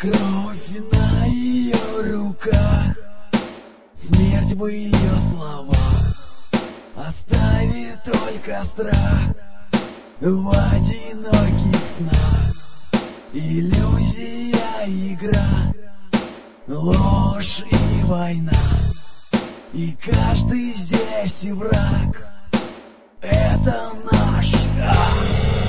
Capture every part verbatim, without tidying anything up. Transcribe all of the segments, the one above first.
Кровь на ее руках, смерть в ее словах, оставит только страх в одиноких снах. Иллюзия, игра, ложь и война, и каждый здесь враг. Это наш ад.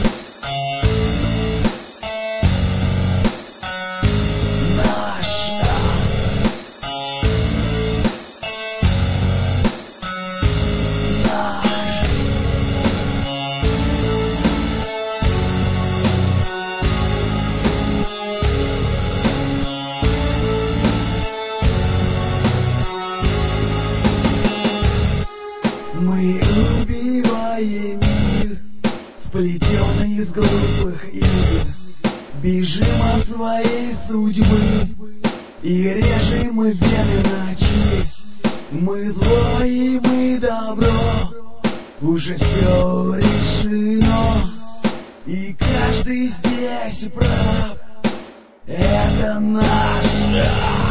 Мы убиваем мир, сплетенный из глупых игр. Бежим от своей судьбы и режем вены ночи. Мы зло и мы добро, уже все решено, и каждый здесь прав. Это наш